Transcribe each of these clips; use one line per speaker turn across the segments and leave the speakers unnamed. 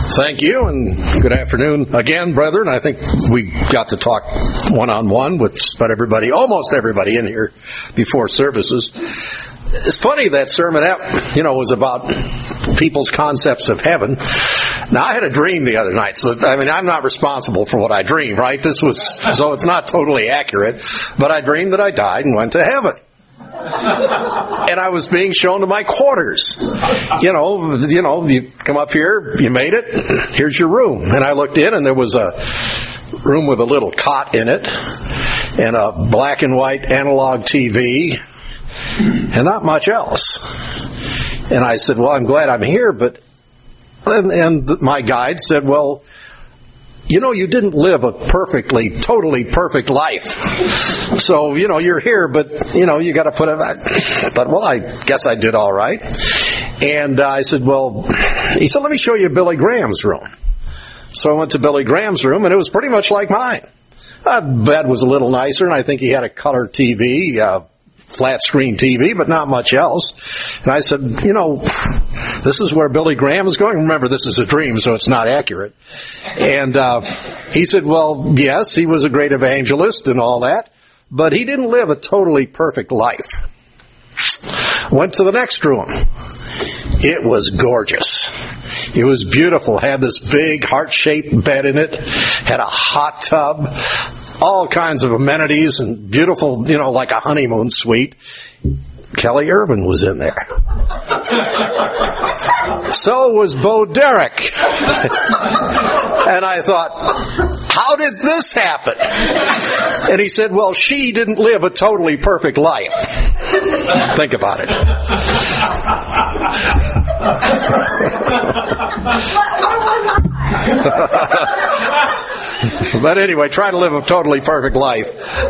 Thank you, and good afternoon again, brethren. I think we got to talk one-on-one with about almost everybody in here before services. It's funny that sermon, was about people's concepts of heaven. Now, I had a dream the other night, so, I'm not responsible for what I dream, right? So it's not totally accurate, but I dreamed that I died and went to heaven. And I was being shown to my quarters. You come up here, you made it, here's your room. And I looked in, and there was a room with a little cot in it, and a black and white analog TV, and not much else. And I said, well, I'm glad I'm here, but... And my guide said, well, you didn't live a totally perfect life. So, you're here, but, you got to put it... I thought, well, I guess I did all right. And I said, he said, let me show you Billy Graham's room. So I went to Billy Graham's room, and it was pretty much like mine. Bed was a little nicer, and I think he had a color TV, flat screen TV, but not much else. And I said, this is where Billy Graham is going. Remember, this is a dream, so it's not accurate. And he said, well, yes, he was a great evangelist and all that, but he didn't live a totally perfect life. Went to the next room. It was gorgeous. It was beautiful. Had this big heart-shaped bed in it. Had a hot tub. All kinds of amenities and beautiful, like a honeymoon suite. Kelly Irvin was in there. So was Bo Derek. And I thought, how did this happen? And he said, well, she didn't live a totally perfect life. Think about it. But anyway, try to live a totally perfect life.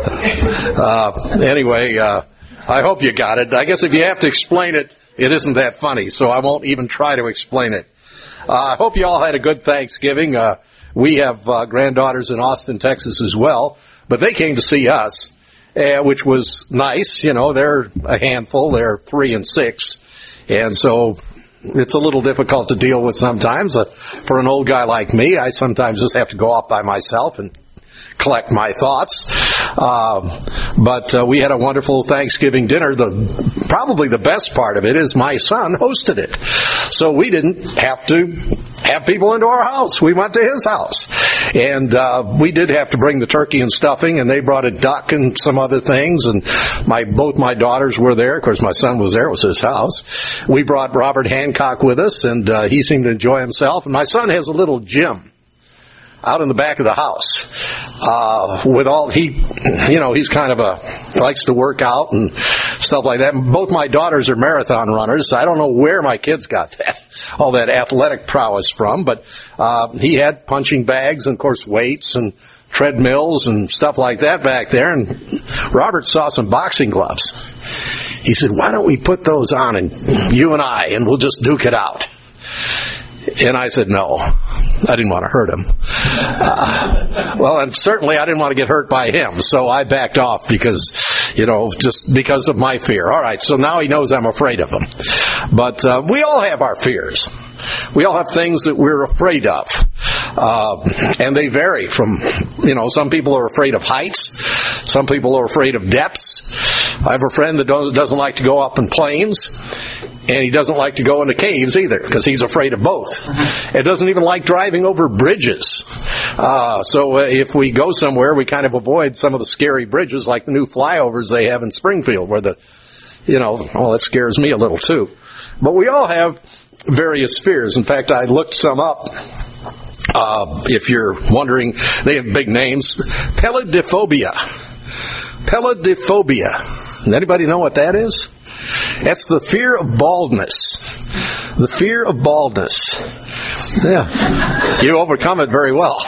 I hope you got it. I guess if you have to explain it, it isn't that funny, so I won't even try to explain it. I hope you all had a good Thanksgiving. We have granddaughters in Austin, Texas as well, but they came to see us, which was nice. They're a handful. They're 3 and 6, and so it's a little difficult to deal with sometimes. For an old guy like me, I sometimes just have to go off by myself and collect my thoughts. But we had a wonderful Thanksgiving dinner. Probably the best part of it is my son hosted it. So we didn't have to have people into our house. We went to his house. And we did have to bring the turkey and stuffing, and they brought a duck and some other things. And both my daughters were there. Of course, my son was there. It was his house. We brought Robert Hancock with us, and he seemed to enjoy himself. And my son has a little gym out in the back of the house. He's kind of likes to work out and stuff like that. And both my daughters are marathon runners. I don't know where my kids got all that athletic prowess from, but he had punching bags and, of course, weights and treadmills and stuff like that back there. And Robert saw some boxing gloves. He said, why don't we put those on, and you and we'll just duke it out. And I said, no, I didn't want to hurt him. And certainly I didn't want to get hurt by him. So I backed off because, just because of my fear. All right, so now he knows I'm afraid of him. But we all have our fears. We all have things that we're afraid of. And they vary from, some people are afraid of heights. Some people are afraid of depths. I have a friend that doesn't like to go up in planes. And he doesn't like to go into caves either, because he's afraid of both. He doesn't even like driving over bridges. So if we go somewhere, we kind of avoid some of the scary bridges, like the new flyovers they have in Springfield, where that scares me a little too. But we all have various fears. In fact, I looked some up. If you're wondering, they have big names. Pelidophobia. Anybody know what that is? That's the fear of baldness. The fear of baldness. Yeah. You overcome it very well.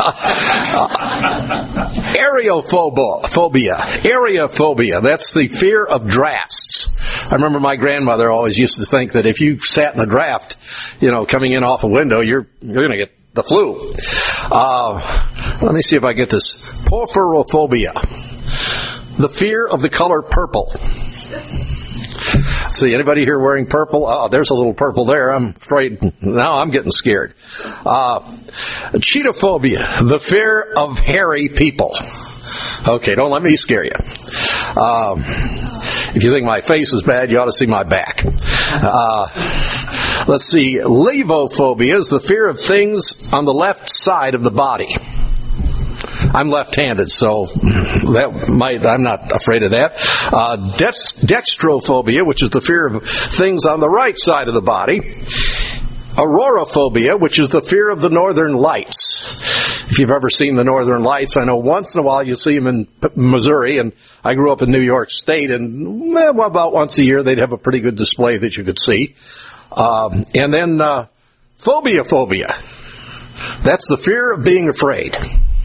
Aerophobia. Aerophobia. That's the fear of drafts. I remember my grandmother always used to think that if you sat in a draft, coming in off a window, you're going to get the flu. Let me see if I get this. Porphyrophobia. The fear of the color purple. See, anybody here wearing purple? Oh, there's a little purple there. I'm afraid. Now I'm getting scared. Cheetophobia, the fear of hairy people. Okay, don't let me scare you. If you think my face is bad, you ought to see my back. Let's see. Levophobia is the fear of things on the left side of the body. I'm left-handed, so I'm not afraid of that. Dextrophobia, which is the fear of things on the right side of the body. Auroraphobia, which is the fear of the northern lights. If you've ever seen the northern lights, I know once in a while you see them in Missouri, and I grew up in New York State, and about once a year they'd have a pretty good display that you could see. And then phobia. That's the fear of being afraid.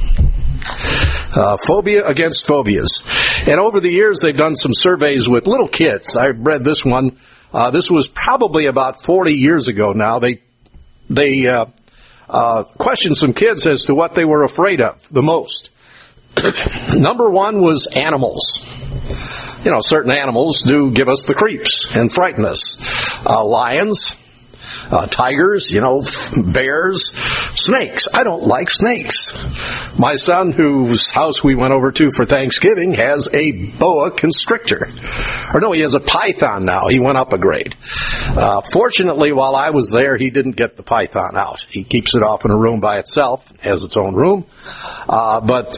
Phobia against phobias. And over the years, they've done some surveys with little kids. I read this one. This was probably about 40 years ago now. They questioned some kids as to what they were afraid of the most. Number one was animals. You know, certain animals do give us the creeps and frighten us. Lions, tigers, bears, snakes. I don't like snakes. My son, whose house we went over to for Thanksgiving, has a boa constrictor. Or no, he has a python now. He went up a grade. Fortunately, while I was there, he didn't get the python out. He keeps it off in a room by itself, has its own room. A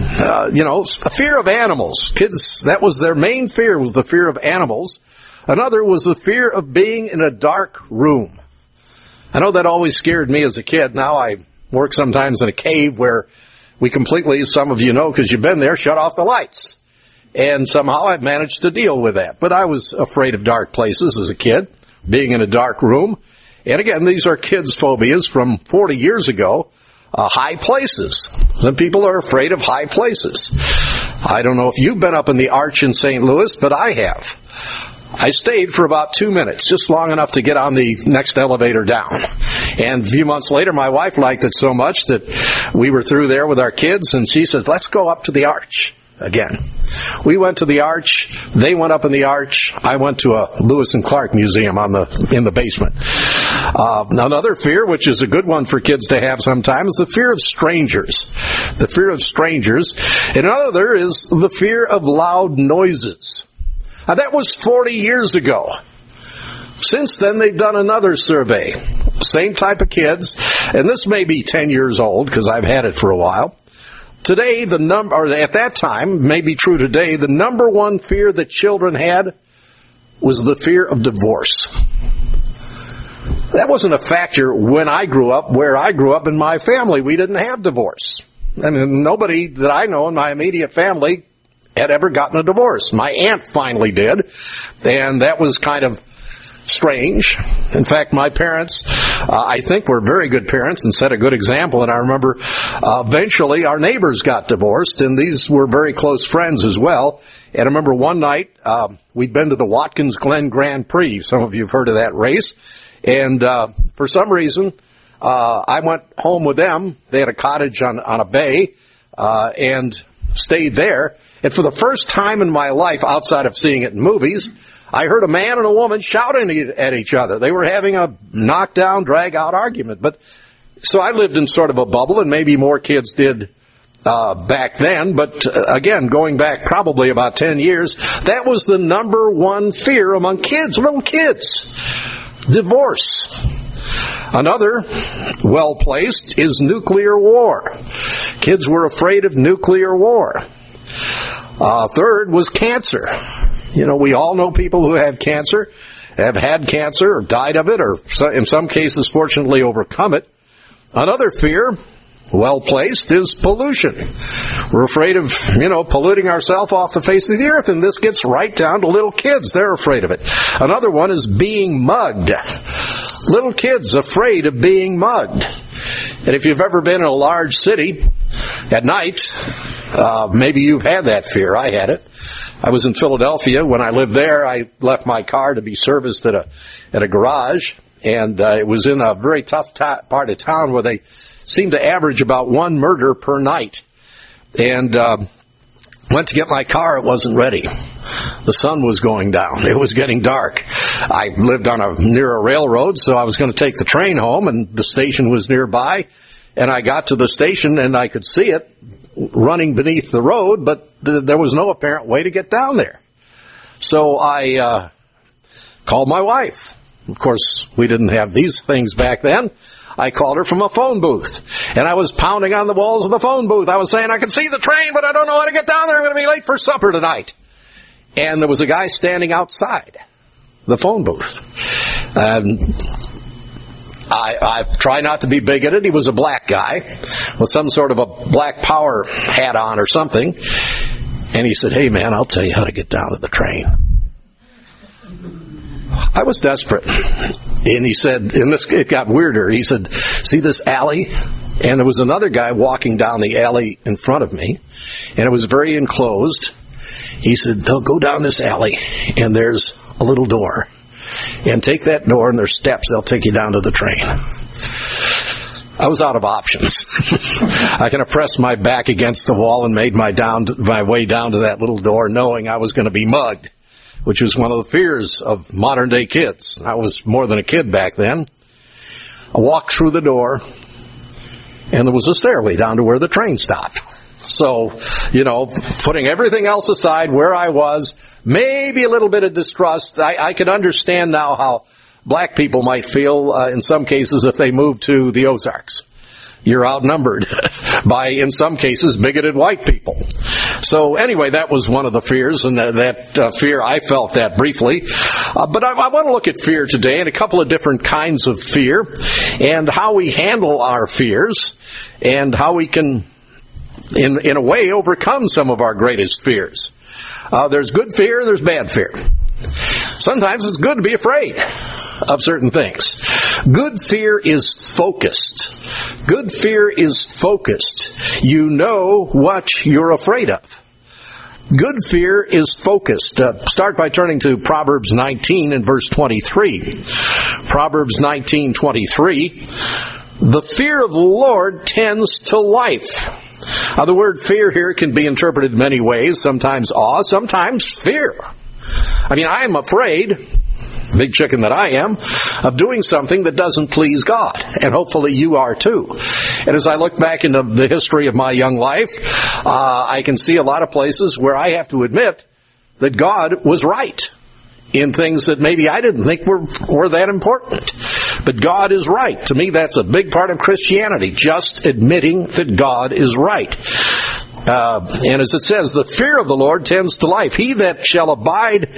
fear of animals. Kids, that was their main fear, was the fear of animals. Another was the fear of being in a dark room. I know that always scared me as a kid. Now I work sometimes in a cave where we completely, some of you know because you've been there, shut off the lights. And somehow I've managed to deal with that. But I was afraid of dark places as a kid, being in a dark room. And again, these are kids' phobias from 40 years ago. High places. Some people are afraid of high places. I don't know if you've been up in the Arch in St. Louis, but I have. I stayed for about 2 minutes, just long enough to get on the next elevator down. And a few months later, my wife liked it so much that we were through there with our kids, and she said, let's go up to the Arch again. We went to the Arch. They went up in the Arch. I went to a Lewis and Clark museum in the basement. Another fear, which is a good one for kids to have sometimes, is the fear of strangers. The fear of strangers. And another is the fear of loud noises. Now, that was 40 years ago. Since then, they've done another survey. Same type of kids. And this may be 10 years old, because I've had it for a while. Today, at that time, may be true today, the number one fear that children had was the fear of divorce. That wasn't a factor when I grew up, where I grew up in my family. We didn't have divorce. I mean, nobody that I know in my immediate family had ever gotten a divorce. My aunt finally did, and that was kind of strange. In fact, my parents, I think, were very good parents and set a good example, and I remember eventually our neighbors got divorced, and these were very close friends as well. And I remember one night, we'd been to the Watkins Glen Grand Prix. Some of you have heard of that race. And for some reason, I went home with them. They had a cottage on a bay, and stayed there. And for the first time in my life, outside of seeing it in movies, I heard a man and a woman shouting at each other. They were having a knockdown, drag-out argument. So I lived in sort of a bubble, and maybe more kids did back then. But again, going back probably about 10 years, that was the number one fear among kids, little kids. Divorce. Another, well-placed, is nuclear war. Kids were afraid of nuclear war. Third was cancer. We all know people who have cancer, have had cancer, or died of it, or in some cases, fortunately, overcome it. Another fear, well-placed, is pollution. We're afraid of, polluting ourselves off the face of the earth, and this gets right down to little kids. They're afraid of it. Another one is being mugged. Little kids afraid of being mugged. And if you've ever been in a large city at night, maybe you've had that fear. I had it. I was in Philadelphia. When I lived there, I left my car to be serviced at a garage, and it was in a very tough part of town where they seemed to average about one murder per night. And went to get my car. It wasn't ready. The sun was going down. It was getting dark. I lived near a railroad, so I was going to take the train home, and the station was nearby. And I got to the station, and I could see it running beneath the road, but there was no apparent way to get down there. So I called my wife. Of course, we didn't have these things back then. I called her from a phone booth, and I was pounding on the walls of the phone booth. I was saying, I can see the train, but I don't know how to get down there. I'm going to be late for supper tonight. And there was a guy standing outside the phone booth. I try not to be bigoted. He was a black guy with some sort of a black power hat on or something. And he said, "Hey, man, I'll tell you how to get down to the train." I was desperate. And he said, it got weirder. He said, "See this alley?" And there was another guy walking down the alley in front of me, and it was very enclosed. He said, "They'll go down this alley, and there's a little door. And take that door, and there's steps. They'll take you down to the train." I was out of options. I kind of pressed my back against the wall and made my way down to that little door, knowing I was going to be mugged, which was one of the fears of modern-day kids. I was more than a kid back then. I walked through the door, and there was a stairway down to where the train stopped. So, putting everything else aside, where I was, maybe a little bit of distrust. I can understand now how black people might feel in some cases if they moved to the Ozarks. You're outnumbered by, in some cases, bigoted white people. So anyway, that was one of the fears, and that fear, I felt that briefly. But I want to look at fear today and a couple of different kinds of fear and how we handle our fears and how we can, in a way, overcome some of our greatest fears. There's good fear and there's bad fear. Sometimes it's good to be afraid of certain things. Good fear is focused. Good fear is focused. You know what you're afraid of. Good fear is focused. Start by turning to Proverbs 19 and verse 23. Proverbs 19:23. The fear of the Lord tends to life. The word fear here can be interpreted many ways. Sometimes awe, sometimes fear. I am afraid, big chicken that I am, of doing something that doesn't please God. And hopefully you are too. And as I look back into the history of my young life, I can see a lot of places where I have to admit that God was right in things that maybe I didn't think were that important. But God is right. To me, that's a big part of Christianity, just admitting that God is right. And as it says, the fear of the Lord tends to life. He that shall abide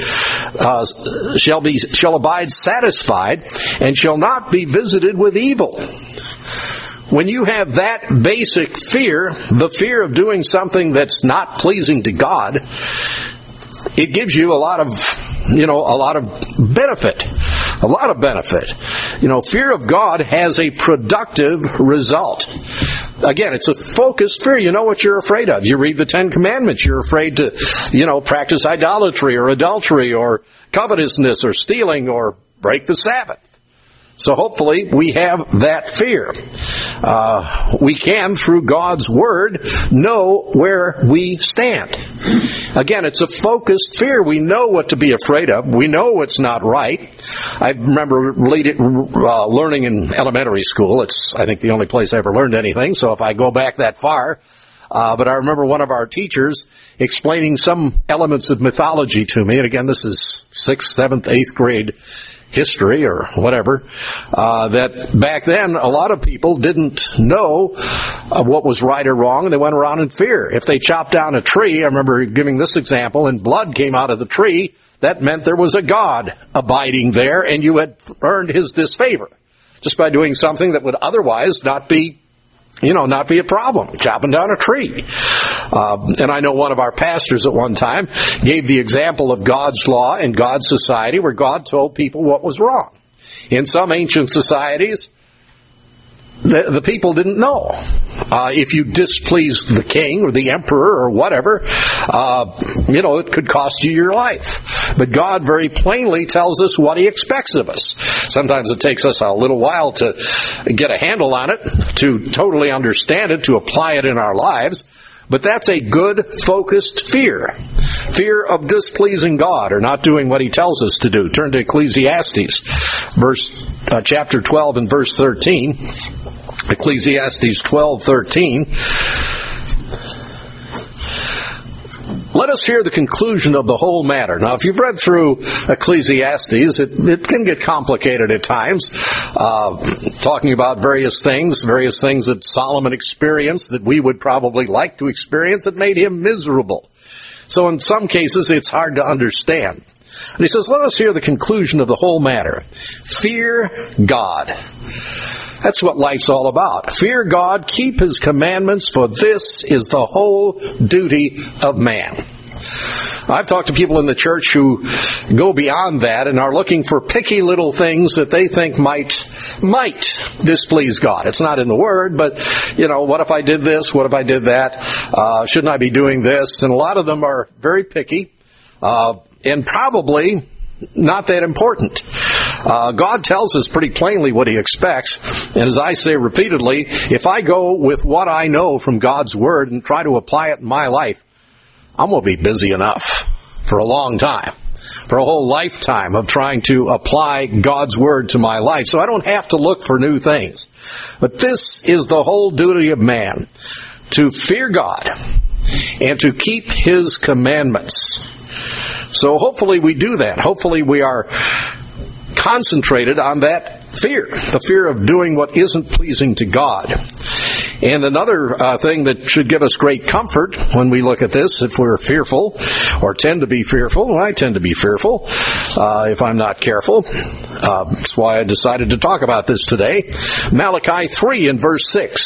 satisfied, and shall not be visited with evil. When you have that basic fear, the fear of doing something that's not pleasing to God, it gives you a lot of benefit. A lot of benefit. Fear of God has a productive result. Again, it's a focused fear. You know what you're afraid of. You read the Ten Commandments. You're afraid to, practice idolatry or adultery or covetousness or stealing or break the Sabbath. So hopefully we have that fear. We can, through God's Word, know where we stand. Again, it's a focused fear. We know what to be afraid of. We know what's not right. I remember learning in elementary school. It's, I think, the only place I ever learned anything, so if I go back that far. But I remember one of our teachers explaining some elements of mythology to me. And again, this is 6th, 7th, 8th grade history or whatever, that back then a lot of people didn't know what was right or wrong, and they went around in fear. If they chopped down a tree, I remember giving this example, and blood came out of the tree, that meant there was a God abiding there, and you had earned his disfavor just by doing something that would otherwise not be a problem, chopping down a tree. And I know one of our pastors at one time gave the example of God's law and God's society where God told people what was wrong. In some ancient societies, the people didn't know. If you displeased the king or the emperor or whatever, it could cost you your life. But God very plainly tells us what he expects of us. Sometimes it takes us a little while to get a handle on it, to totally understand it, to apply it in our lives. But that's a good, focused fear. Fear of displeasing God or not doing what He tells us to do. Turn to Ecclesiastes, chapter 12 and verse 13. Ecclesiastes 12:13. Let us hear the conclusion of the whole matter. Now, if you've read through Ecclesiastes, it can get complicated at times, talking about various things that Solomon experienced that we would probably like to experience that made him miserable. So in some cases, it's hard to understand. And he says, let us hear the conclusion of the whole matter. Fear God. That's what life's all about. Fear God, keep His commandments, for this is the whole duty of man. I've talked to people in the church who go beyond that and are looking for picky little things that they think might displease God. It's not in the Word, but, what if I did this? What if I did that? Shouldn't I be doing this? And a lot of them are very picky, and probably not that important. God tells us pretty plainly what He expects, and as I say repeatedly, if I go with what I know from God's Word and try to apply it in my life, I'm going to be busy enough for a long time, for a whole lifetime of trying to apply God's Word to my life, so I don't have to look for new things. But this is the whole duty of man, to fear God and to keep His commandments. So hopefully we do that. Hopefully we are concentrated on that fear, the fear of doing what isn't pleasing to God. And another thing that should give us great comfort when we look at this, if we're fearful or tend to be fearful, and I tend to be fearful if I'm not careful. That's why I decided to talk about this today. Malachi 3 and verse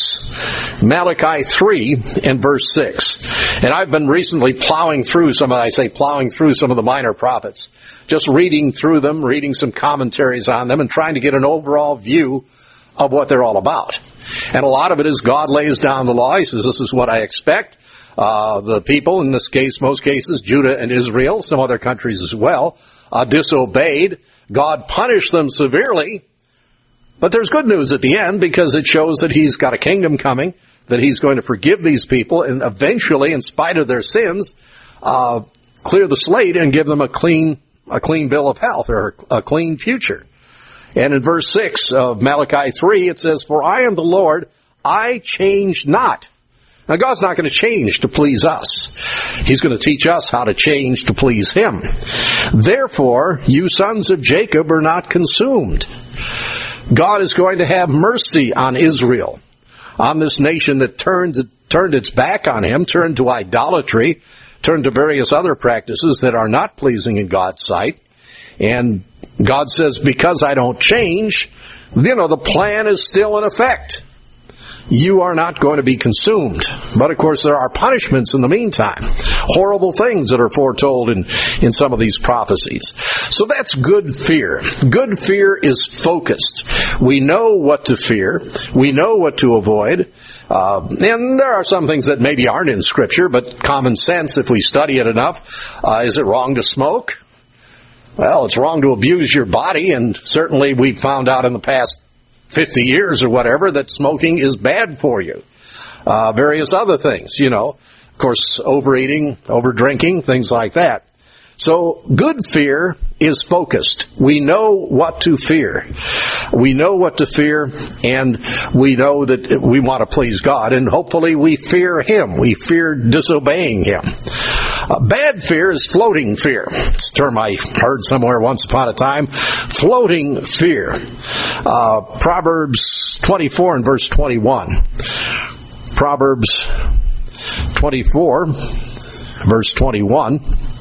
6. Malachi 3 and verse 6. And I've been recently plowing through some of the minor prophets. Just reading through them, reading some commentaries on them, and trying to get an overall view of what they're all about. And a lot of it is God lays down the law. He says, this is what I expect. The people, in this case, most cases, Judah and Israel, some other countries as well, disobeyed. God punished them severely. But there's good news at the end, because it shows that He's got a kingdom coming, that He's going to forgive these people, and eventually, in spite of their sins, clear the slate and give them a clean bill of health, or a clean future. And in verse 6 of Malachi 3, it says, for I am the Lord, I change not. Now, God's not going to change to please us. He's going to teach us how to change to please Him. Therefore, you sons of Jacob are not consumed. God is going to have mercy on Israel, on this nation that turned its back on Him, turned to idolatry, turned to various other practices that are not pleasing in God's sight. And God says, because I don't change, the plan is still in effect. You are not going to be consumed. But of course, there are punishments in the meantime. Horrible things that are foretold in some of these prophecies. So that's good fear. Good fear is focused. We know what to fear. We know what to avoid. And there are some things that maybe aren't in Scripture, but common sense, if we study it enough. Is it wrong to smoke? Well, it's wrong to abuse your body, and certainly we've found out in the past 50 years or whatever that smoking is bad for you. Various other things, of course, overeating, overdrinking, things like that. So good fear is focused. We know what to fear. We know what to fear, and we know that we want to please God, and hopefully we fear Him. We fear disobeying Him. Bad fear is floating fear. It's a term I heard somewhere once upon a time. Floating fear. Proverbs 24 and verse 21. Proverbs 24, verse 21.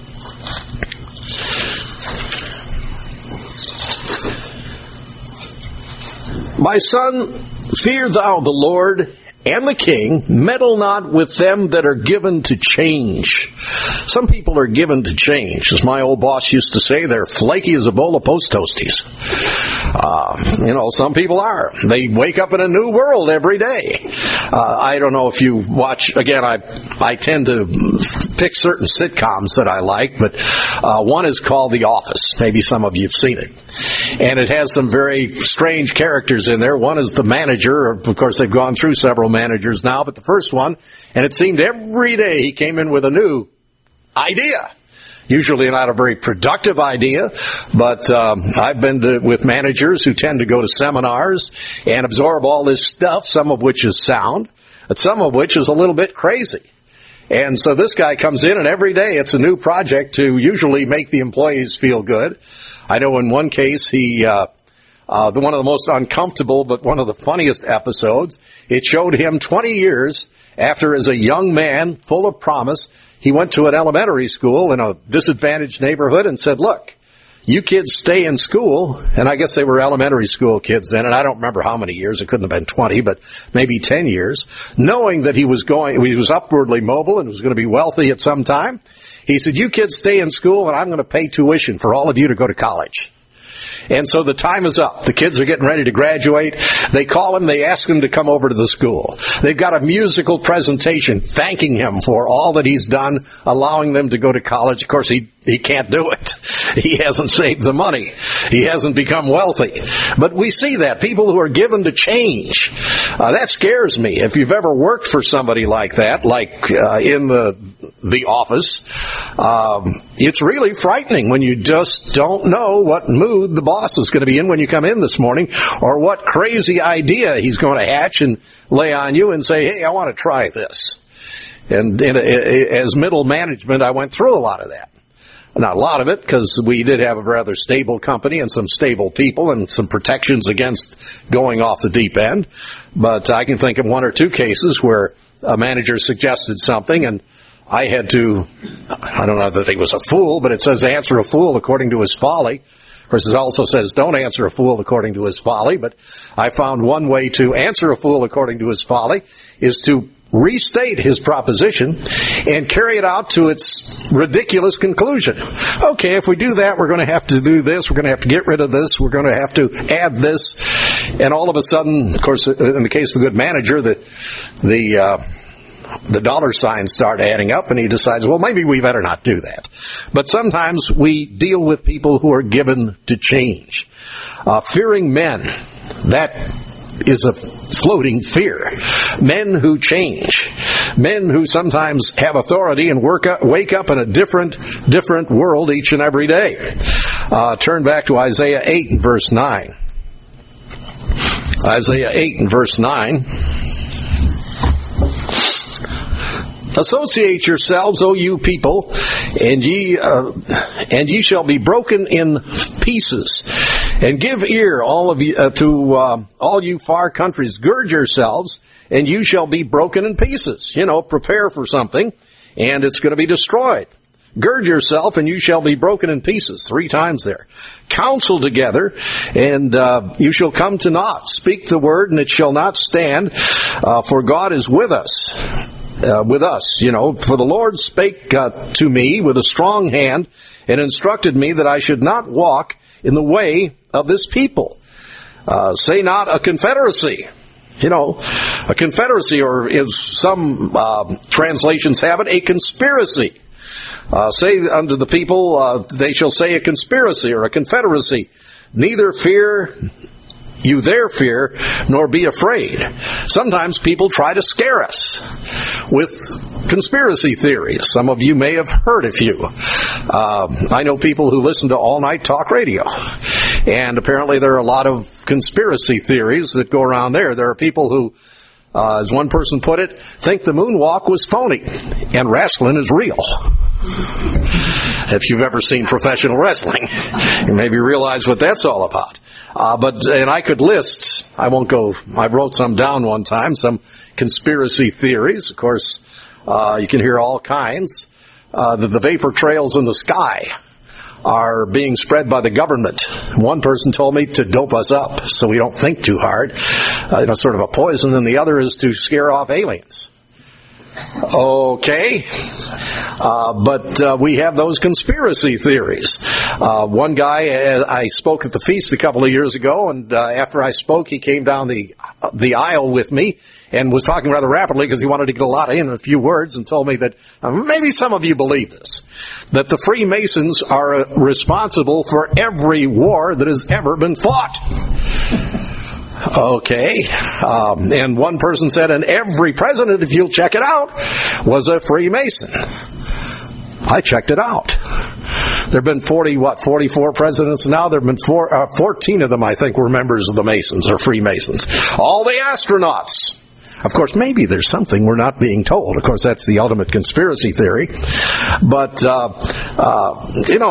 My son, fear thou the Lord and the king, meddle not with them that are given to change. Some people are given to change. As my old boss used to say, they're flaky as a bowl of post toasties. Some people are. They wake up in a new world every day. I don't know if you watch, again, I tend to pick certain sitcoms that I like, but one is called The Office. Maybe some of you have seen it. And it has some very strange characters in there. One is the manager. Of course, they've gone through several managers now, but the first one, and it seemed every day he came in with a new idea. Usually not a very productive idea, but I've been with managers who tend to go to seminars and absorb all this stuff, some of which is sound, but some of which is a little bit crazy. And so this guy comes in, and every day it's a new project to usually make the employees feel good. I know in one case, one of the most uncomfortable but one of the funniest episodes, it showed him 20 years after, as a young man full of promise, he went to an elementary school in a disadvantaged neighborhood and said, look, you kids stay in school. And I guess they were elementary school kids then, and I don't remember how many years. It couldn't have been 20, but maybe 10 years. Knowing that he was upwardly mobile and was going to be wealthy at some time, he said, you kids stay in school and I'm going to pay tuition for all of you to go to college. And so the time is up. The kids are getting ready to graduate. They call him. They ask him to come over to the school. They've got a musical presentation thanking him for all that he's done, allowing them to go to college. Of course, he can't do it. He hasn't saved the money. He hasn't become wealthy. But we see that. People who are given to change. That scares me. If you've ever worked for somebody like that, like in the office, it's really frightening when you just don't know what mood the boss is going to be in when you come in this morning, or what crazy idea he's going to hatch and lay on you and say, hey, I want to try this. And as middle management, I went through a lot of that. Not a lot of it, because we did have a rather stable company and some stable people and some protections against going off the deep end. But I can think of one or two cases where a manager suggested something and I had to, I don't know that he was a fool, but it says answer a fool according to his folly. Of course, it also says don't answer a fool according to his folly, but I found one way to answer a fool according to his folly is to restate his proposition and carry it out to its ridiculous conclusion. Okay, if we do that, we're going to have to do this, we're going to have to get rid of this, we're going to have to add this, and all of a sudden, of course, in the case of a good manager, the dollar signs start adding up, and he decides, well, maybe we better not do that. But sometimes we deal with people who are given to change. Fearing men, that is a floating fear. Men who change. Men who sometimes have authority and wake up in a different world each and every day. Turn back to Isaiah 8 and verse 9. Isaiah 8 and verse 9. Associate yourselves, O you people, and ye shall be broken in pieces. And give ear, all of you, to all you far countries. Gird yourselves, and you shall be broken in pieces. Prepare for something, and it's going to be destroyed. Gird yourself, and you shall be broken in pieces. 3 times there. Counsel together, and you shall come to naught. Speak the word, and it shall not stand, for God is with us. For the Lord spake to me with a strong hand and instructed me that I should not walk in the way of this people. Say not a confederacy. A confederacy, or as some translations have it, a conspiracy. Say unto the people, they shall say a conspiracy or a confederacy. Neither fear you their fear, nor be afraid. Sometimes people try to scare us with conspiracy theories. Some of you may have heard a few. I know people who listen to all-night talk radio. And apparently there are a lot of conspiracy theories that go around there. There are people who, as one person put it, think the moonwalk was phony and wrestling is real. If you've ever seen professional wrestling, you maybe realize what that's all about. And I could list, I wrote some down one time, some conspiracy theories. Of course, you can hear all kinds. That the vapor trails in the sky are being spread by the government. One person told me to dope us up so we don't think too hard. Sort of a poison, and the other is to scare off aliens. Okay. But we have those conspiracy theories. One guy, I spoke at the feast a couple of years ago, and after I spoke, he came down the aisle with me and was talking rather rapidly because he wanted to get a lot in a few words, and told me that maybe some of you believe this, that the Freemasons are responsible for every war that has ever been fought. Okay. And one person said, and every president, if you'll check it out, was a Freemason. I checked it out. There have been 44 presidents now. There have been 14 of them, I think, were members of the Masons or Freemasons. All the astronauts. Of course, maybe there's something we're not being told. Of course, that's the ultimate conspiracy theory. But, and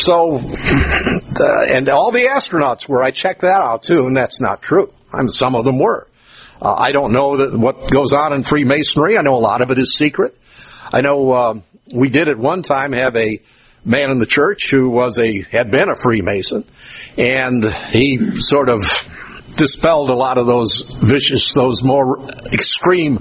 all the astronauts were. I checked that out, too, and that's not true. Some of them were. I don't know what goes on in Freemasonry. I know a lot of it is secret. I know we did at one time have a man in the church who had been a Freemason, and he sort of dispelled a lot of those more extreme,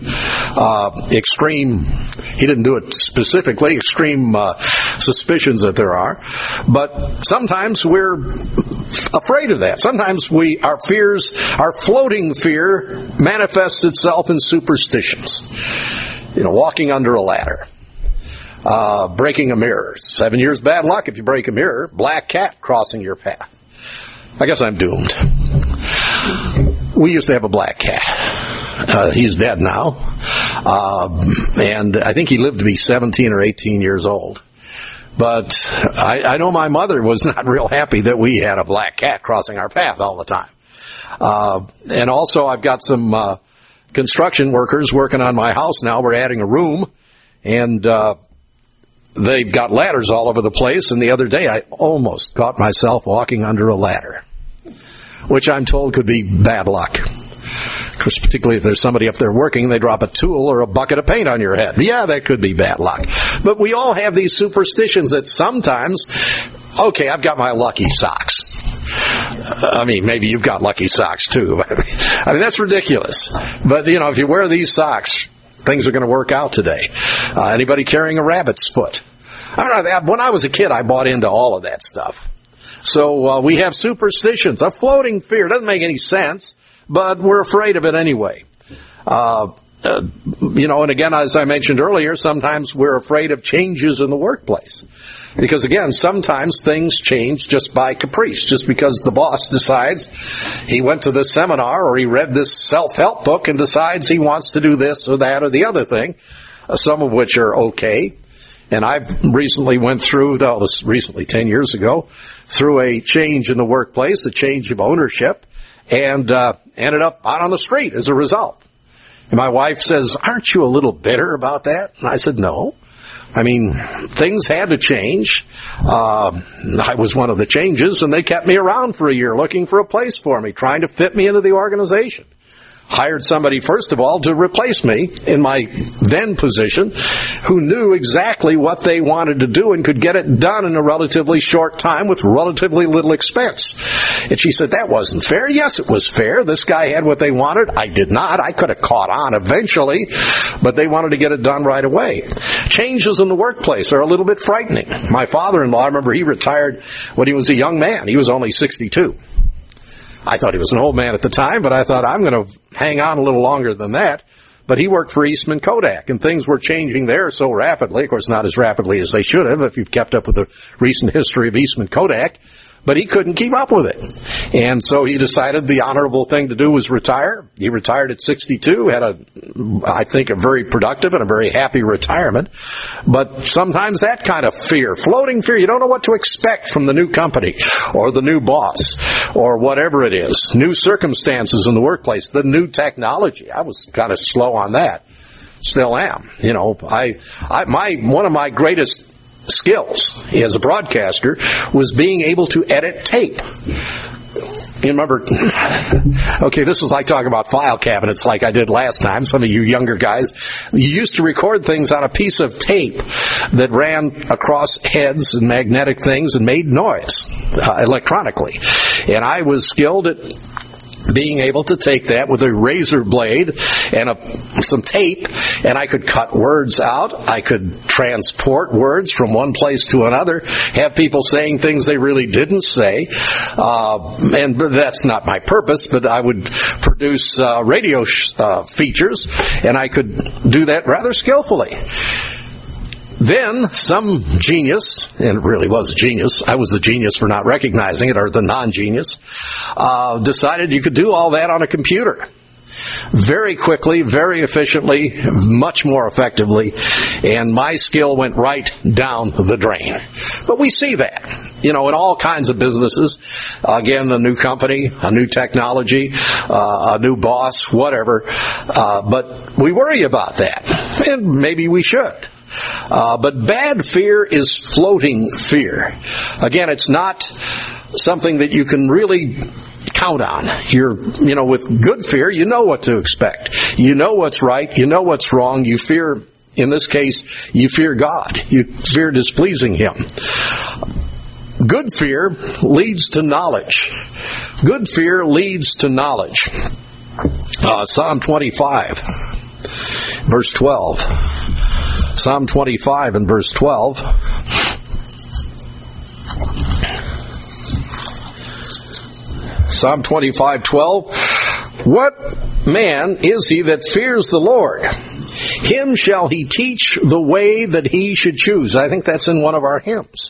he didn't do it specifically, extreme suspicions that there are. But sometimes we're afraid of that. Sometimes our floating fear manifests itself in superstitions. Walking under a ladder. Breaking a mirror. 7 years bad luck if you break a mirror. Black cat crossing your path. I guess I'm doomed. We used to have a black cat. He's dead now. And I think he lived to be 17 or 18 years old. But I know my mother was not real happy that we had a black cat crossing our path all the time. And also I've got some construction workers working on my house now. We're adding a room, and they've got ladders all over the place, and the other day I almost caught myself walking under a ladder, which I'm told could be bad luck. Of course, particularly if there's somebody up there working, they drop a tool or a bucket of paint on your head. Yeah, that could be bad luck. But we all have these superstitions that sometimes, okay, I've got my lucky socks. Maybe you've got lucky socks too. That's ridiculous. But, if you wear these socks, things are going to work out today. Anybody carrying a rabbit's foot? When I was a kid, I bought into all of that stuff. So we have superstitions. A floating fear doesn't make any sense, but we're afraid of it anyway. And again, as I mentioned earlier, sometimes we're afraid of changes in the workplace. Because again, sometimes things change just by caprice, just because the boss decides he went to this seminar or he read this self-help book and decides he wants to do this or that or the other thing, some of which are okay. And I recently went through, 10 years ago, through a change in the workplace, a change of ownership, and ended up out on the street as a result. And my wife says, "Aren't you a little bitter about that?" And I said, "No. Things had to change. I was one of the changes, and they kept me around for a year looking for a place for me, trying to fit me into the organization. Hired somebody, first of all, to replace me in my then position, who knew exactly what they wanted to do and could get it done in a relatively short time with relatively little expense. And she said, "That wasn't fair." Yes, it was fair. This guy had what they wanted. I did not. I could have caught on eventually, but they wanted to get it done right away. Changes in the workplace are a little bit frightening. My father-in-law, I remember he retired when he was a young man. He was only 62. I thought he was an old man at the time, but I thought I'm going to hang on a little longer than that. But he worked for Eastman Kodak, and things were changing there so rapidly. Of course, not as rapidly as they should have if you've kept up with the recent history of Eastman Kodak. But he couldn't keep up with it. And so he decided the honorable thing to do was retire. He retired at 62, had I think, a very productive and a very happy retirement. But sometimes that kind of fear, floating fear, you don't know what to expect from the new company or the new boss or whatever it is. New circumstances in the workplace, the new technology. I was kind of slow on that. Still am. One of my greatest skills as a broadcaster was being able to edit tape. You remember, okay, this is like talking about file cabinets like I did last time. Some of you younger guys, you used to record things on a piece of tape that ran across heads and magnetic things and made noise electronically. And I was skilled at being able to take that with a razor blade and some tape, and I could cut words out. I could transport words from one place to another, have people saying things they really didn't say, and that's not my purpose, but I would produce radio features, and I could do that rather skillfully. Then some genius, and it really was a genius, I was the genius for not recognizing it, or the non-genius, decided you could do all that on a computer. Very quickly, very efficiently, much more effectively, and my skill went right down the drain. But we see that, in all kinds of businesses. Again, a new company, a new technology, a new boss, whatever. But we worry about that, and maybe we should. But bad fear is floating fear. Again, it's not something that you can really count on. With good fear, you know what to expect. You know what's right. You know what's wrong. You fear, in this case, you fear God. You fear displeasing Him. Good fear leads to knowledge. Good fear leads to knowledge. Psalm 25, verse 12. Psalm 25 and verse 12. Psalm 25:12. What man is he that fears the Lord? Him shall he teach the way that he should choose. I think that's in one of our hymns.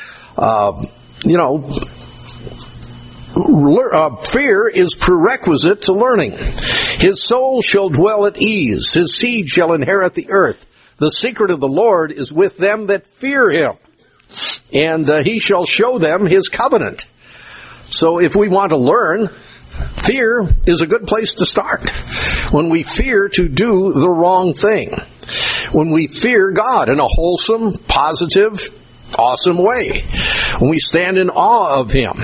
Fear is prerequisite to learning. His soul shall dwell at ease. His seed shall inherit the earth. The secret of the Lord is with them that fear Him, and He shall show them His covenant. So if we want to learn, fear is a good place to start. When we fear to do the wrong thing. When we fear God in a wholesome, positive, awesome way. When we stand in awe of Him.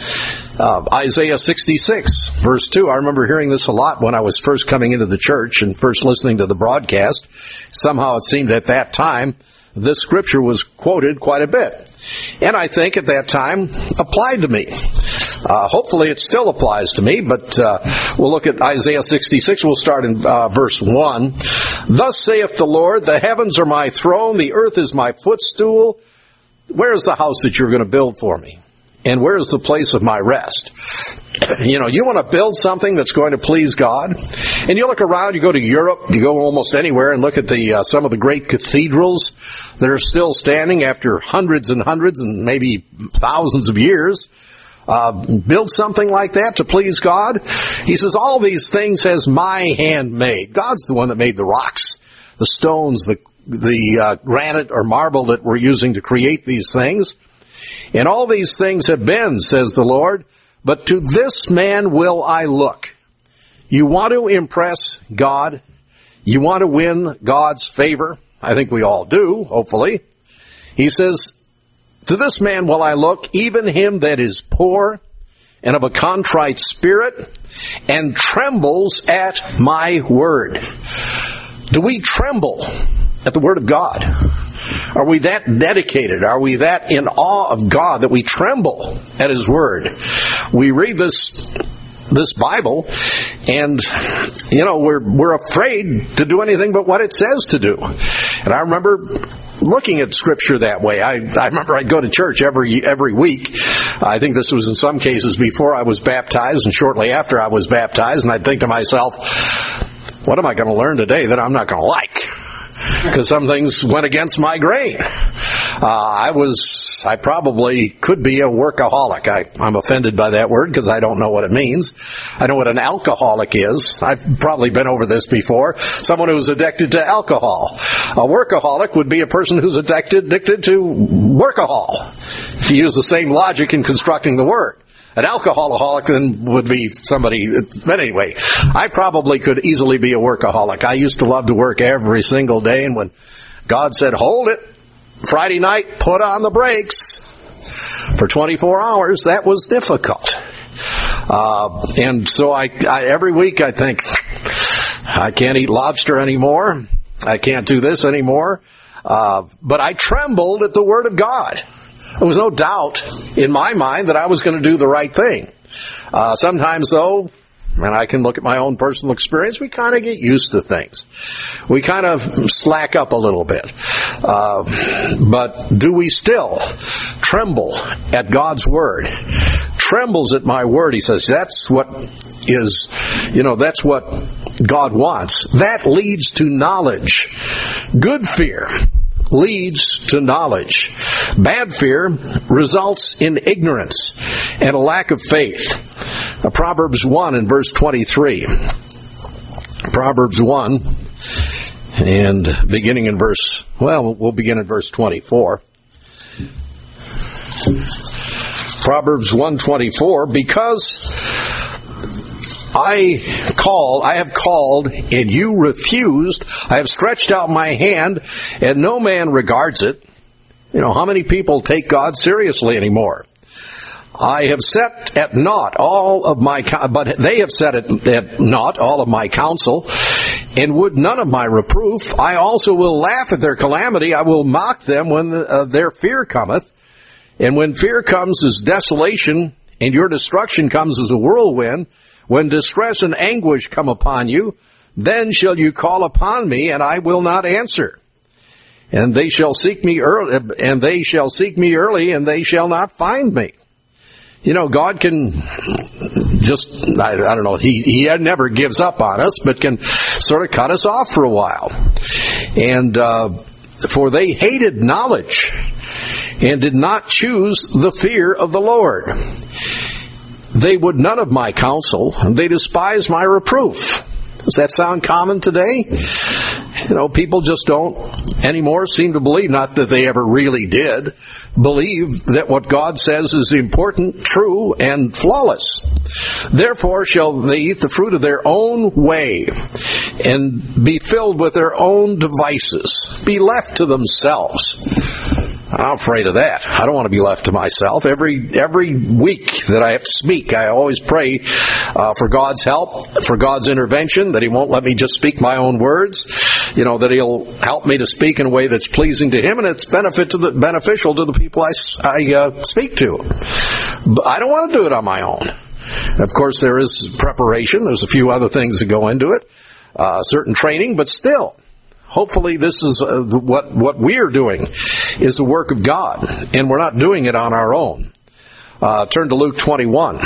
Isaiah 66, verse 2. I remember hearing this a lot when I was first coming into the church and first listening to the broadcast. Somehow it seemed at that time this scripture was quoted quite a bit. And I think at that time applied to me. Hopefully it still applies to me, but we'll look at Isaiah 66. We'll start in verse 1. Thus saith the Lord, the heavens are my throne, the earth is my footstool. Where is the house that you're going to build for me? And where is the place of my rest? You want to build something that's going to please God. And you look around, you go to Europe, you go almost anywhere and look at some of the great cathedrals that are still standing after hundreds and hundreds and maybe thousands of years. Build something like that to please God. He says, all these things has my hand made. God's the one that made the rocks, the stones, the granite or marble that we're using to create these things. And all these things have been, says the Lord, but to this man will I look. You want to impress God? You want to win God's favor? I think we all do, hopefully. He says, to this man will I look, even him that is poor and of a contrite spirit and trembles at my word. Do we tremble at the word of God? Are we that dedicated? Are we that in awe of God that we tremble at His Word? We read this Bible, and we're afraid to do anything but what it says to do. And I remember looking at Scripture that way. I remember I'd go to church every week. I think this was in some cases before I was baptized and shortly after I was baptized, and I'd think to myself, what am I going to learn today that I'm not going to like? Because some things went against my grain. I probably could be a workaholic. I'm offended by that word because I don't know what it means. I know what an alcoholic is. I've probably been over this before. Someone who's addicted to alcohol. A workaholic would be a person who's addicted to workahol. If you use the same logic in constructing the word. An alcoholic then would be somebody, but anyway, I probably could easily be a workaholic. I used to love to work every single day, and when God said, hold it, Friday night, put on the brakes for 24 hours, that was difficult. And so I every week I think, I can't eat lobster anymore. I can't do this anymore. But I trembled at the Word of God. There was no doubt in my mind that I was going to do the right thing. Sometimes, though, and I can look at my own personal experience, we kind of get used to things. We kind of slack up a little bit. But do we still tremble at God's Word? Trembles at my Word, he says. That's what is, that's what God wants. That leads to knowledge. Good fear leads to knowledge. Bad fear results in ignorance and a lack of faith. Proverbs 1 and verse 23. Proverbs 1 and beginning in we'll begin in verse 24. Proverbs 1:24, because I have called, and you refused. I have stretched out my hand, and no man regards it. How many people take God seriously anymore? I have set at naught but they have set at naught all of my counsel, and would none of my reproof. I also will laugh at their calamity. I will mock them when their fear cometh. And when fear comes as desolation, and your destruction comes as a whirlwind, when distress and anguish come upon you, then shall you call upon me, and I will not answer. And they shall seek me early, and they shall not find me. God can just, I don't know, He never gives up on us, but can sort of cut us off for a while. And, for they hated knowledge, and did not choose the fear of the Lord. They would none of my counsel, and they despise my reproof. Does that sound common today? People just don't anymore seem to believe, not that they ever really did, believe that what God says is important, true, and flawless. Therefore shall they eat the fruit of their own way, and be filled with their own devices, be left to themselves. I'm afraid of that. I don't want to be left to myself. Every week that I have to speak, I always pray for God's help, for God's intervention, that He won't let me just speak my own words, that He'll help me to speak in a way that's pleasing to Him and it's beneficial to the people I speak to. But I don't want to do it on my own. Of course, there is preparation. There's a few other things that go into it, certain training, but still. Hopefully this is what we're doing is the work of God, and we're not doing it on our own. Turn to Luke 21.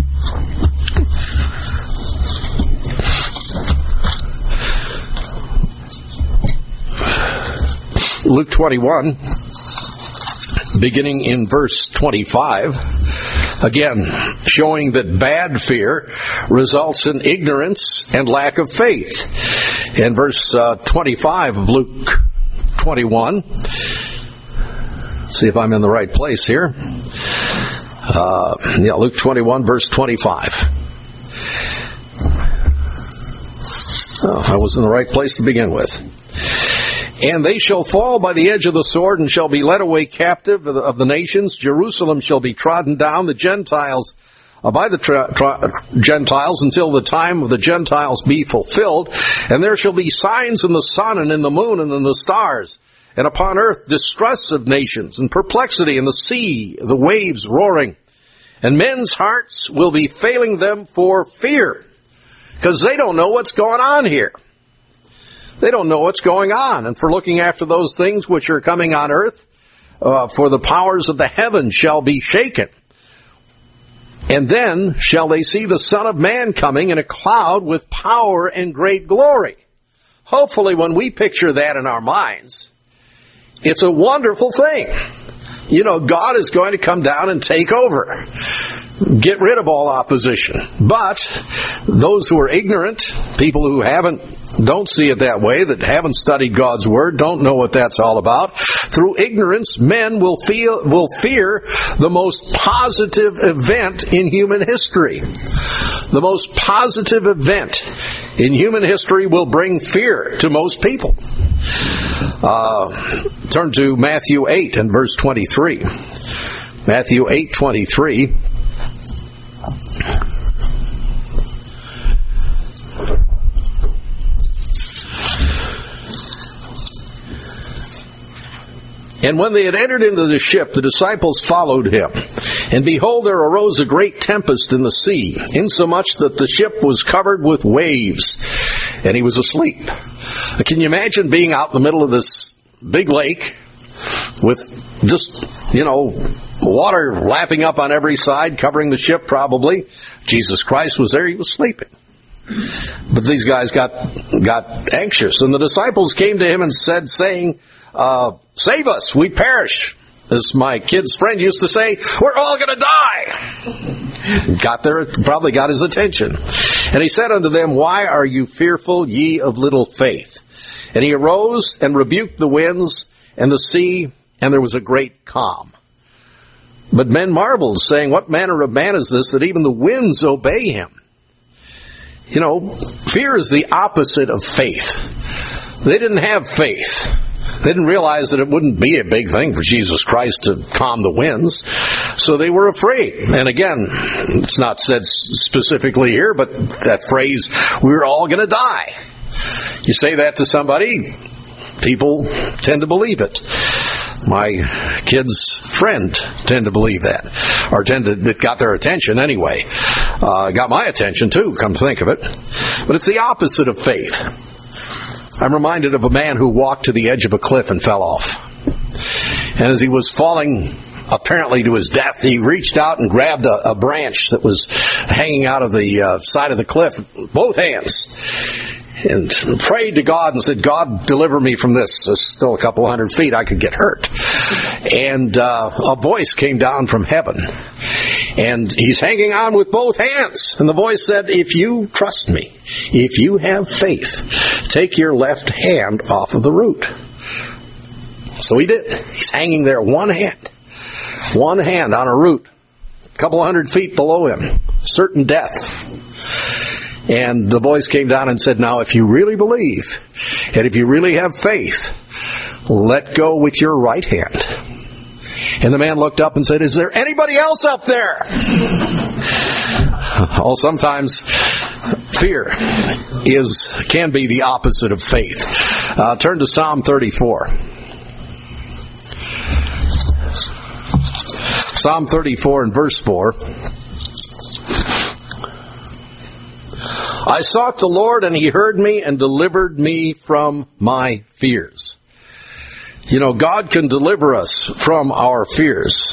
Luke 21, beginning in verse 25. Again, showing that bad fear results in ignorance and lack of faith. In verse 25 of Luke 21, see if I'm in the right place here. Luke 21, verse 25. I was in the right place to begin with. And they shall fall by the edge of the sword, and shall be led away captive of the nations. Jerusalem shall be trodden down, the Gentiles by the Gentiles, until the time of the Gentiles be fulfilled. And there shall be signs in the sun and in the moon and in the stars. And upon earth distress of nations, and perplexity in the sea, the waves roaring. And men's hearts will be failing them for fear, because they don't know what's going on here. They don't know what's going on. And for looking after those things which are coming on earth, for the powers of the heavens shall be shaken. And then shall they see the Son of Man coming in a cloud with power and great glory. Hopefully when we picture that in our minds, it's a wonderful thing. God is going to come down and take over. Get rid of all opposition. But those who are ignorant, people who don't see it that way, that haven't studied God's Word, don't know what that's all about. Through ignorance, men will fear the most positive event in human history. The most positive event in human history will bring fear to most people. Turn to Matthew 8 and verse 23. Matthew 8:23. And when they had entered into the ship, the disciples followed him. And behold, there arose a great tempest in the sea, insomuch that the ship was covered with waves, and he was asleep. Can you imagine being out in the middle of this big lake with just, water lapping up on every side, covering the ship probably? Jesus Christ was there, he was sleeping. But these guys got anxious, and the disciples came to him and said, saying, save us, we perish. As my kid's friend used to say, we're all going to die. Probably got his attention. And he said unto them, why are you fearful, ye of little faith? And he arose and rebuked the winds and the sea, and there was a great calm. But men marveled, saying, what manner of man is this, that even the winds obey him? Fear is the opposite of faith. They didn't have faith. They didn't realize that it wouldn't be a big thing for Jesus Christ to calm the winds. So they were afraid. And again, it's not said specifically here, but that phrase, we're all going to die. You say that to somebody, people tend to believe it. My kid's friend tend to believe that. Or it got their attention anyway. Got my attention too, come to think of it. But it's the opposite of faith. I'm reminded of a man who walked to the edge of a cliff and fell off. And as he was falling, apparently to his death, he reached out and grabbed a branch that was hanging out of the side of the cliff, both hands, and prayed to God and said, God, deliver me from this. It's still a couple 100 feet. I could get hurt. And a voice came down from heaven. And he's hanging on with both hands. And the voice said, if you trust me, if you have faith, take your left hand off of the root. So he did. He's hanging there, one hand on a root, a couple 100 feet below him, certain death. And the voice came down and said, now if you really believe, and if you really have faith, let go with your right hand. And the man looked up and said, is there anybody else up there? Oh, sometimes fear can be the opposite of faith. Turn to Psalm 34. Psalm 34 and verse 4. I sought the Lord, and he heard me and delivered me from my fears. God can deliver us from our fears.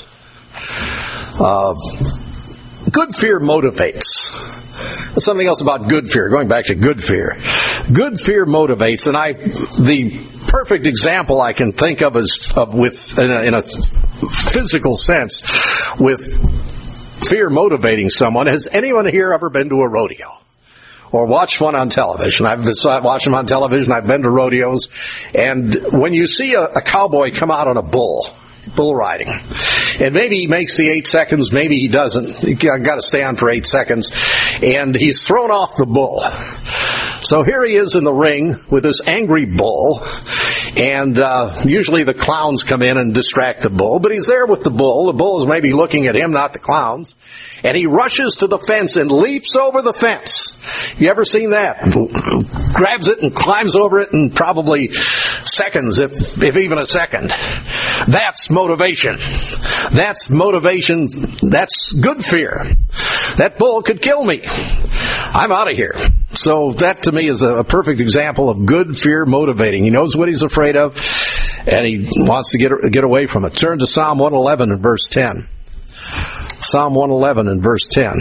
Good fear motivates. There's something else about good fear, going back to good fear. Good fear motivates, and the perfect example I can think of is in a physical sense, with fear motivating someone. Has anyone here ever been to a rodeo? Or watched one on television? I've watched them on television. I've been to rodeos. And when you see a cowboy come out on a bull riding, and maybe he makes the 8 seconds, maybe he doesn't. You've got to stay on for 8 seconds. And he's thrown off the bull. So here he is in the ring with this angry bull. And usually the clowns come in and distract the bull. But he's there with the bull. The bull is maybe looking at him, not the clowns. And he rushes to the fence and leaps over the fence. You ever seen that? Grabs it and climbs over it in probably seconds, if even a second. That's motivation. That's motivation. That's good fear. That bull could kill me. I'm out of here. So that to me is a perfect example of good fear motivating. He knows what he's afraid of, and he wants to get away from it. Turn to Psalm 111 and verse 10. Psalm 111 and verse 10.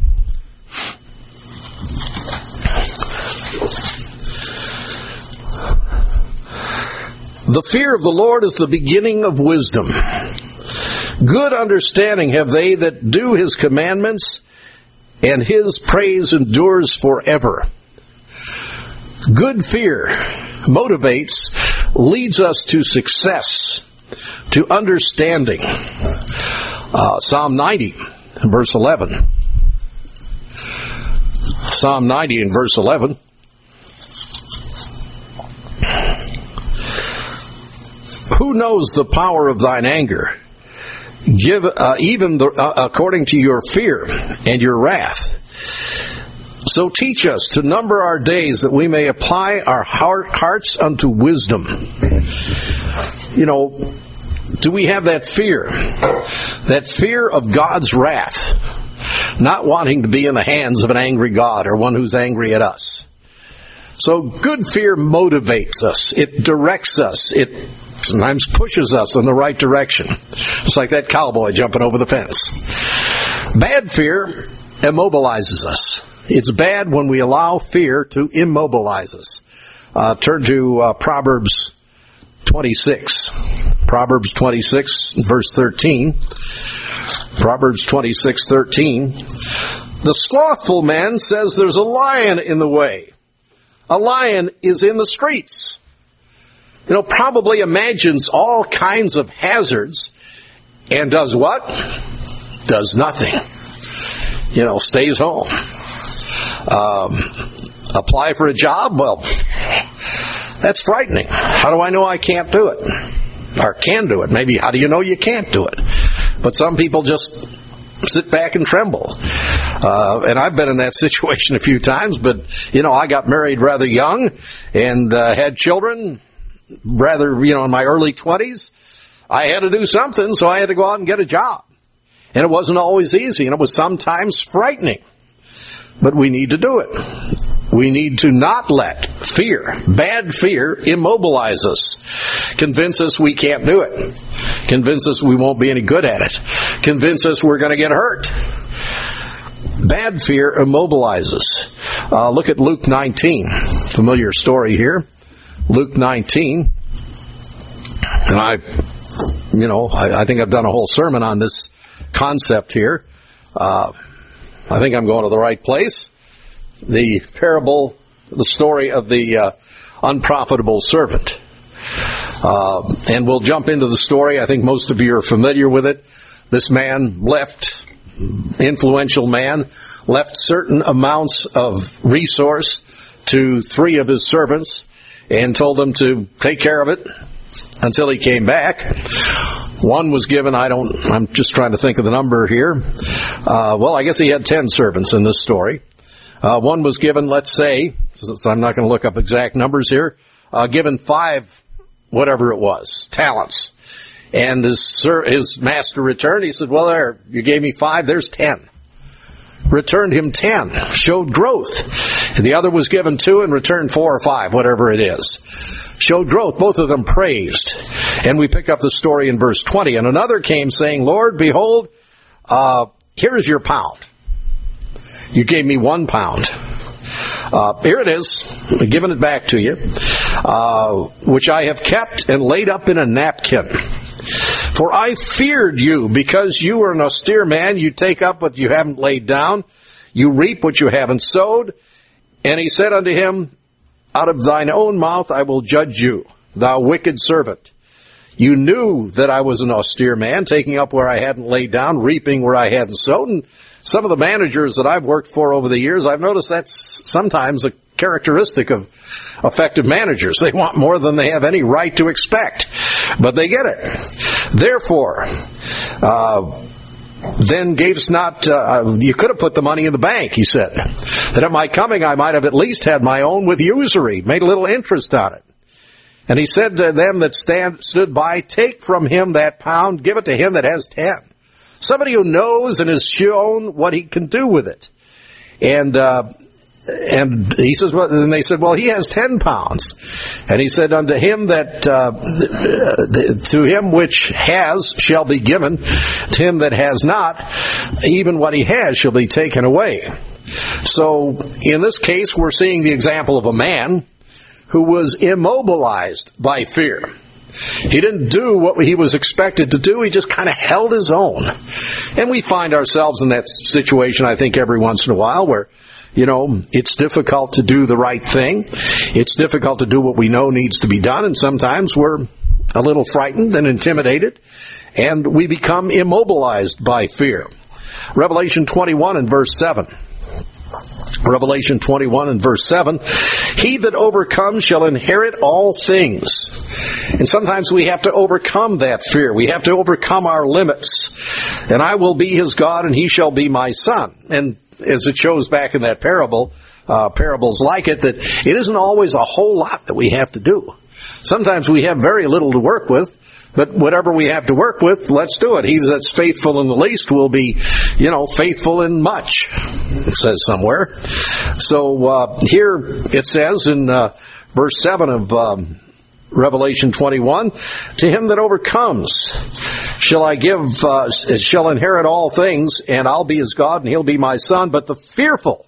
The fear of the Lord is the beginning of wisdom. Good understanding have they that do his commandments, and his praise endures forever. Good fear motivates, leads us to success, to understanding. Psalm 90, verse 11. Psalm 90 and verse 11. Who knows the power of thine anger? Give according to your fear and your wrath. So teach us to number our days, that we may apply our hearts unto wisdom. do we have that fear? That fear of God's wrath, not wanting to be in the hands of an angry God or one who's angry at us. So good fear motivates us. It directs us. It sometimes pushes us in the right direction. It's like that cowboy jumping over the fence. Bad fear immobilizes us. It's bad when we allow fear to immobilize us. Turn to Proverbs 26. Proverbs 26, verse 13. Proverbs 26:13. The slothful man says there's a lion in the way. A lion is in the streets. Probably imagines all kinds of hazards and does what? Does nothing. Stays home. Apply for a job? Well, that's frightening. How do I know I can't do it? Or can do it? Maybe, how do you know you can't do it? But some people just sit back and tremble. And I've been in that situation a few times, but, I got married rather young and had children rather, in my early 20s. I had to do something, so I had to go out and get a job. And it wasn't always easy, and it was sometimes frightening. But we need to do it. We need to not let fear, bad fear, immobilize us. Convince us we can't do it. Convince us we won't be any good at it. Convince us we're going to get hurt. Bad fear immobilizes. Look at Luke 19. Familiar story here. Luke 19. And I think I've done a whole sermon on this concept here. I think I'm going to the right place. The parable, the story of the unprofitable servant. And we'll jump into the story. I think most of you are familiar with it. This man left, influential man, left certain amounts of resource to 3 of his servants and told them to take care of it until he came back. One was given, I'm just trying to think of the number here. I guess he had 10 servants in this story. One was given, let's say, so I'm not going to look up exact numbers here, given 5, whatever it was, talents. And his master returned. He said, well, there, you gave me 5, there's 10. Returned him 10, showed growth. And the other was given 2 and returned 4 or 5, whatever it is. Showed growth. Both of them praised. And we pick up the story in verse 20. And another came saying, Lord, behold, here is your pound. You gave me 1 pound. Here it is. I'm giving it back to you. Which I have kept and laid up in a napkin. For I feared you, because you are an austere man. You take up what you haven't laid down. You reap what you haven't sowed. And he said unto him, out of thine own mouth I will judge you, thou wicked servant. You knew that I was an austere man, taking up where I hadn't laid down, reaping where I hadn't sown. And some of the managers that I've worked for over the years, I've noticed that's sometimes a characteristic of effective managers. They want more than they have any right to expect, but they get it. Therefore, then gavest not, you could have put the money in the bank, he said, that at my coming I might have at least had my own with usury, made a little interest on it. And he said to them that stood by, take from him that pound, give it to him that has 10. Somebody who knows and has shown what he can do with it. And he says, well, and they said, well, he has 10 pounds. And he said, unto him that, to him which has shall be given, to him that has not, even what he has shall be taken away. So, in this case, we're seeing the example of a man who was immobilized by fear. He didn't do what he was expected to do. He just kind of held his own. And we find ourselves in that situation, I think, every once in a while where, it's difficult to do the right thing. It's difficult to do what we know needs to be done. And sometimes we're a little frightened and intimidated. And we become immobilized by fear. Revelation 21 and verse 7. Revelation 21 and verse 7. He that overcomes shall inherit all things. And sometimes we have to overcome that fear. We have to overcome our limits. And I will be his God, and he shall be my son. And as it shows back in that parable, parables like it, that it isn't always a whole lot that we have to do. Sometimes we have very little to work with, But whatever we have to work with, let's do it. He that's faithful in the least will be, faithful in much, it says somewhere. So here it says in verse 7 of Revelation 21, to him that overcomes shall I give, shall inherit all things, and I'll be his God, and he'll be my son. But the fearful,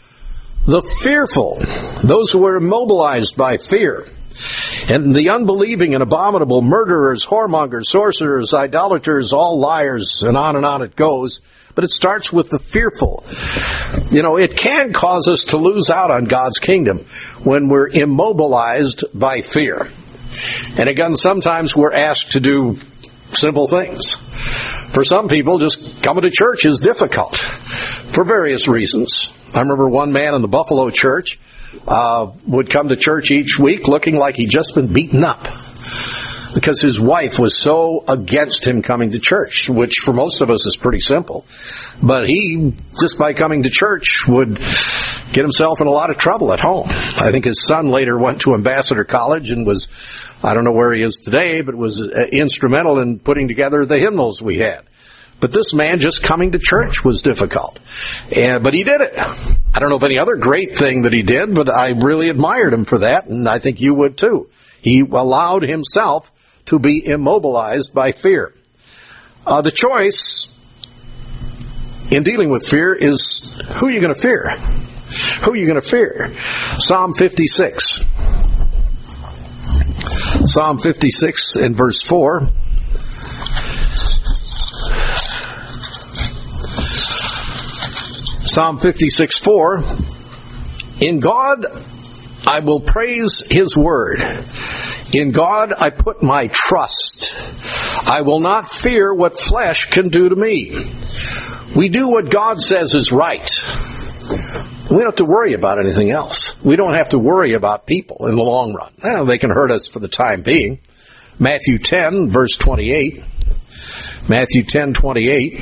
those who are immobilized by fear, and the unbelieving and abominable, murderers, whoremongers, sorcerers, idolaters, all liars, and on it goes. But it starts with the fearful. It can cause us to lose out on God's kingdom when we're immobilized by fear. And again, sometimes we're asked to do simple things. For some people, just coming to church is difficult for various reasons. I remember one man in the Buffalo church would come to church each week looking like he'd just been beaten up because his wife was so against him coming to church, which for most of us is pretty simple. But he, just by coming to church, would get himself in a lot of trouble at home. I think his son later went to Ambassador College and was, I don't know where he is today, but was instrumental in putting together the hymnals we had. But this man just coming to church was difficult. But he did it. I don't know of any other great thing that he did, but I really admired him for that, and I think you would too. He allowed himself to be immobilized by fear. The choice in dealing with fear is, who are you going to fear? Who are you going to fear? Psalm 56. Psalm 56 in verse 4. Psalm 56:4, in God I will praise his word. In God I put my trust. I will not fear what flesh can do to me. We do what God says is right. We don't have to worry about anything else. We don't have to worry about people in the long run. Well, they can hurt us for the time being. Matthew 10, verse 28. Matthew 10:28.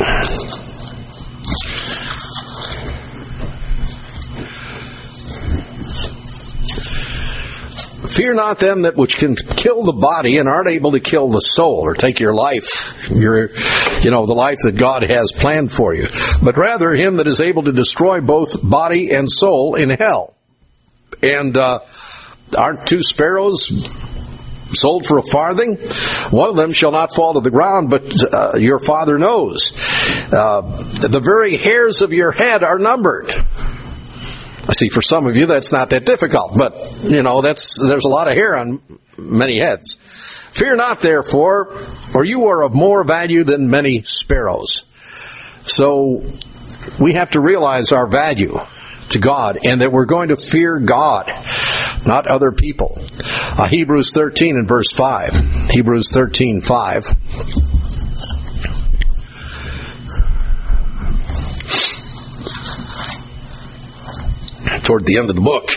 Fear not them that which can kill the body and aren't able to kill the soul or take your life, the life that God has planned for you. But rather him that is able to destroy both body and soul in hell. And aren't 2 sparrows sold for a farthing? One of them shall not fall to the ground, but your Father knows. The very hairs of your head are numbered. I see for some of you that's not that difficult, but, there's a lot of hair on many heads. Fear not, therefore, for you are of more value than many sparrows. So, we have to realize our value to God and that we're going to fear God, not other people. Hebrews 13 and verse 5. Hebrews 13:5. Toward the end of the book.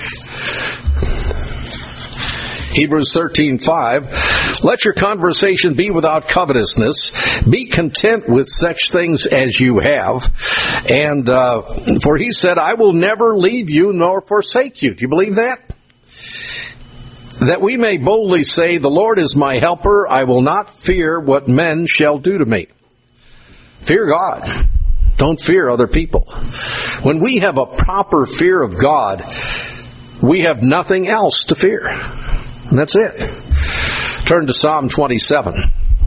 Hebrews 13:5. Let your conversation be without covetousness. Be content with such things as you have. And for he said, I will never leave you nor forsake you. Do you believe that? That we may boldly say, the Lord is my helper. I will not fear what men shall do to me. Fear God. Don't fear other people. When we have a proper fear of God, we have nothing else to fear. And that's it. Turn to Psalm 27.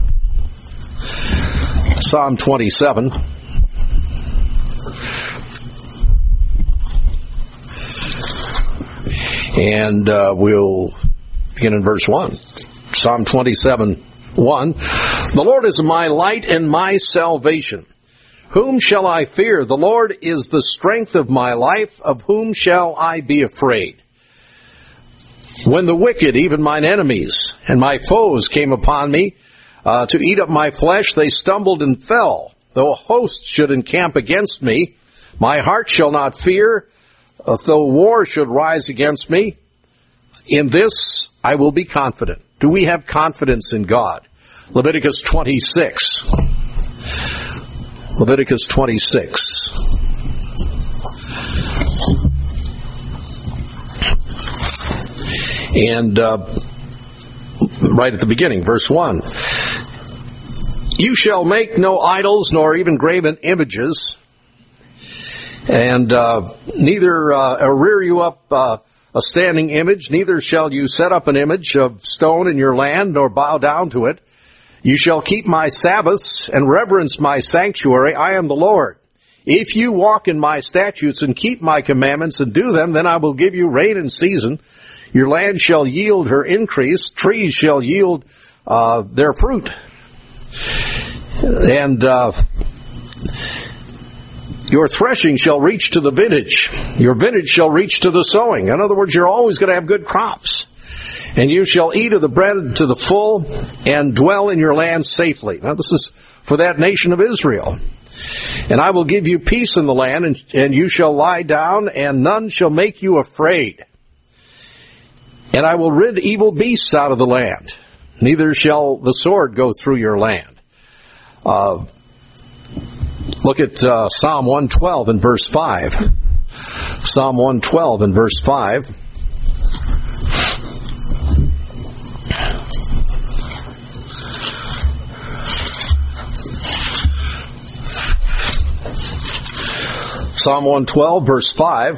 Psalm 27. And we'll begin in verse 1. Psalm 27:1. The Lord is my light and my salvation. Whom shall I fear? The Lord is the strength of my life. Of whom shall I be afraid? When the wicked, even mine enemies, and my foes came upon me to eat up my flesh, they stumbled and fell. Though a host should encamp against me, my heart shall not fear. Though war should rise against me, in this I will be confident. Do we have confidence in God? Leviticus 26. Leviticus 26. And right at the beginning, verse 1. You shall make no idols, nor even graven images, and neither rear you up a standing image, neither shall you set up an image of stone in your land, nor bow down to it. You shall keep my Sabbaths and reverence my sanctuary. I am the Lord. If you walk in my statutes and keep my commandments and do them, then I will give you rain in season. Your land shall yield her increase. Trees shall yield their fruit. And your threshing shall reach to the vintage. Your vintage shall reach to the sowing. In other words, you're always going to have good crops. And you shall eat of the bread to the full and dwell in your land safely. Now, this is for that nation of Israel. And I will give you peace in the land, and you shall lie down, and none shall make you afraid. And I will rid evil beasts out of the land. Neither shall the sword go through your land. Look at Psalm 112 and verse 5. Psalm 112 and verse 5. Psalm 112 verse 5.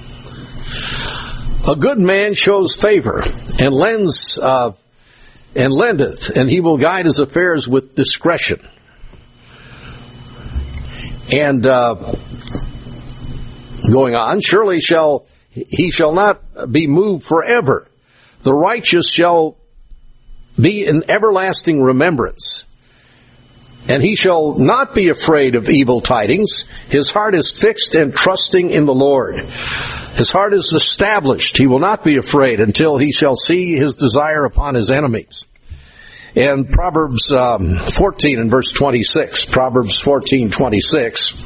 A good man shows favor and lendeth, and he will guide his affairs with discretion. And going on, surely he shall not be moved forever. The righteous shall be in everlasting remembrance. And he shall not be afraid of evil tidings. His heart is fixed and trusting in the Lord. His heart is established. He will not be afraid until he shall see his desire upon his enemies. And Proverbs 14 and verse 26. Proverbs 14:26.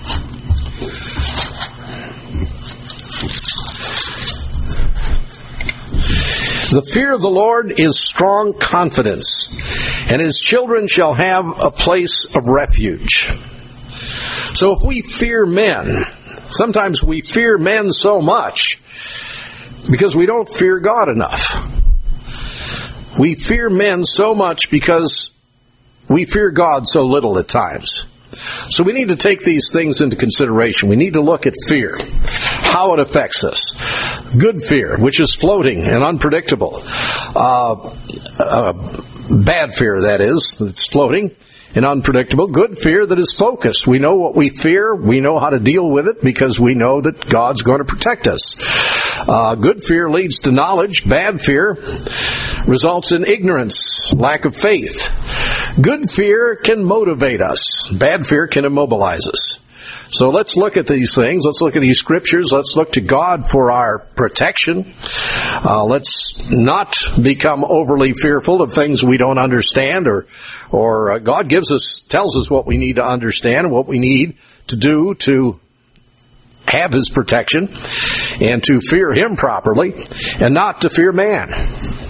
The fear of the Lord is strong confidence, and his children shall have a place of refuge. So if we fear men, sometimes we fear men so much because we don't fear God enough. We fear men so much because we fear God so little at times. So we need to take these things into consideration. We need to look at fear, how it affects us. Good fear, which is floating and unpredictable. Bad fear, that is, that's floating and unpredictable. Good fear that is focused. We know what we fear. We know how to deal with it because we know that God's going to protect us. Good fear leads to knowledge. Bad fear results in ignorance, lack of faith. Good fear can motivate us. Bad fear can immobilize us. So let's look at these things. Let's look at these scriptures. Let's look to God for our protection. Let's not become overly fearful of things we don't understand, or God tells us what we need to understand, what we need to do to have his protection, and to fear him properly, and not to fear man.